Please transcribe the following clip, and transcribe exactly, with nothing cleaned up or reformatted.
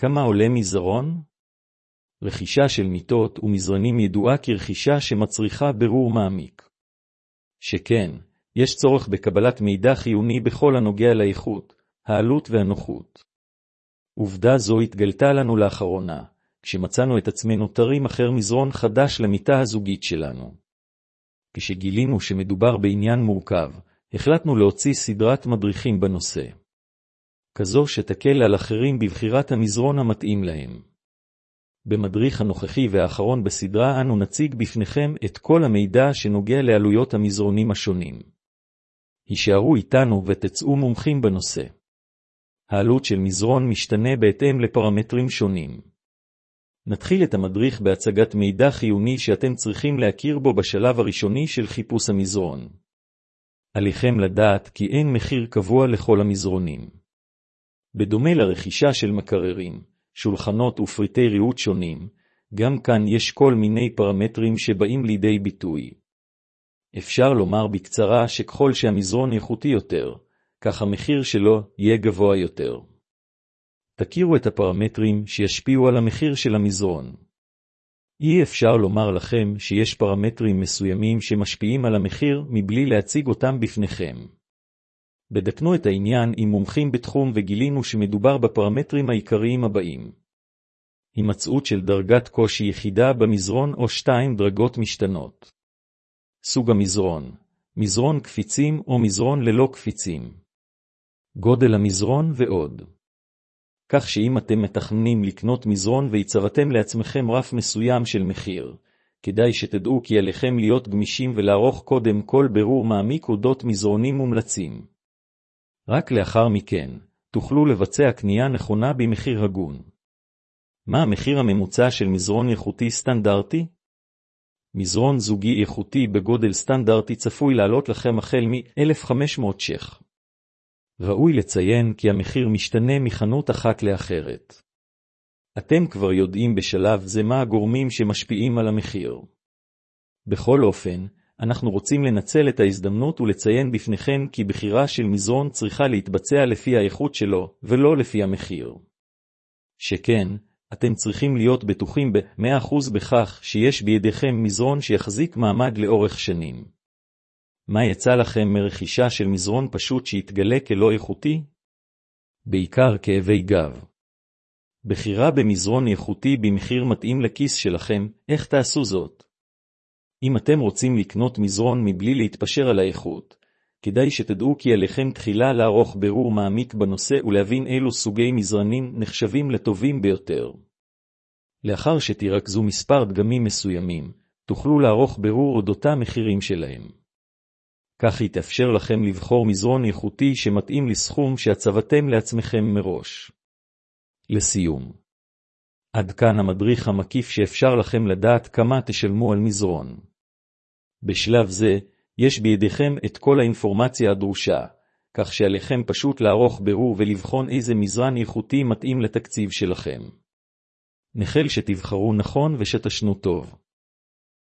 כמה עולה מזרון? רכישה של מיטות ומזרנים ידועה כרכישה שמצריכה ברור מעמיק. שכן, יש צורך בקבלת מידע חיוני בכל הנוגע לאיכות, העלות והנוחות. עובדה זו התגלתה לנו לאחרונה, כשמצאנו את עצמנו תרים אחר מזרון חדש למיטה הזוגית שלנו. כשגילינו שמדובר בעניין מורכב, החלטנו להוציא סדרת מדריכים בנושא. כזו שתקל על אחרים בבחירת המזרון המתאים להם. במדריך הנוכחי והאחרון בסדרה אנו נציג בפניכם את כל המידע שנוגע לעלויות המזרונים השונים. הישארו איתנו ותצאו מומחים בנושא. העלות של מזרון משתנה בהתאם לפרמטרים שונים. נתחיל את המדריך בהצגת מידע חיוני שאתם צריכים להכיר בו בשלב הראשוני של חיפוש המזרון. עליכם לדעת כי אין מחיר קבוע לכל המזרונים. בדומה לרכישה של מקררים, שולחנות ופריטי ריהוט שונים, גם כאן יש כל מיני פרמטרים שבאים לידי ביטוי. אפשר לומר בקצרה שככל שהמזרון איכותי יותר, כך המחיר שלו יהיה גבוה יותר. תכירו את הפרמטרים שישפיעו על המחיר של המזרון. אי אפשר לומר לכם שיש פרמטרים מסוימים שמשפיעים על המחיר מבלי להציג אותם בפניכם. בדקנו את העניין עם מומחים בתחום וגילינו שמדובר בפרמטרים העיקריים הבאים. הימצאות של דרגת קושי יחידה במזרון או שתיים דרגות משתנות. סוג המזרון, מזרון קפיצים או מזרון ללא קפיצים. גודל המזרון ועוד. כך שאם אתם מתכננים לקנות מזרון והצבתם לעצמכם רף מסוים של מחיר, כדאי שתדעו כי עליכם להיות גמישים ולערוך קודם כל ברור מעמיק אודות מזרונים מומלצים. רק לאחר מכן, תוכלו לבצע קנייה נכונה במחיר הגון. מה המחיר הממוצע של מזרון איכותי סטנדרטי? מזרון זוגי איכותי בגודל סטנדרטי צפוי לעלות לכם החל מ-אלף וחמש מאות ש"ח. ראוי לציין כי המחיר משתנה מחנות אחת לאחרת. אתם כבר יודעים בשלב זה מה הגורמים שמשפיעים על המחיר. בכל אופן, אנחנו רוצים לנצל את ההזדמנות ולציין בפניכם כי בחירה של מזרון צריכה להתבצע לפי האיכות שלו ולא לפי המחיר. שכן, אתם צריכים להיות בטוחים ב-מאה אחוז בכך שיש בידיכם מזרון שיחזיק מעמד לאורך שנים. מה יצא לכם מרכישה של מזרון פשוט שיתגלה כלא איכותי? בעיקר כאבי גב. בחירה במזרון איכותי במחיר מתאים לכיס שלכם, איך תעשו זאת? אם אתם רוצים לקנות מזרון מבלי להתפשר על האיכות, כדאי שתדעו כי עליכם תחילה לערוך ברור מעמיק בנושא ולהבין אילו סוגי מזרנים נחשבים לטובים ביותר. לאחר שתרכזו מספר דגמים מסוימים, תוכלו לערוך ברור אודותם מחירים שלהם. כך יתאפשר לכם לבחור מזרון איכותי שמתאים לסכום שהצבתם לעצמכם מראש. לסיום. עד כאן המדריך המקיף שאפשר לכם לדעת כמה תשלמו על מזרון. בשלב זה, יש בידיכם את כל האינפורמציה הדרושה, כך שעליכם פשוט לערוך ברור ולבחון איזה מזרן איכותי מתאים לתקציב שלכם. נחל שתבחרו נכון ושתשנו טוב.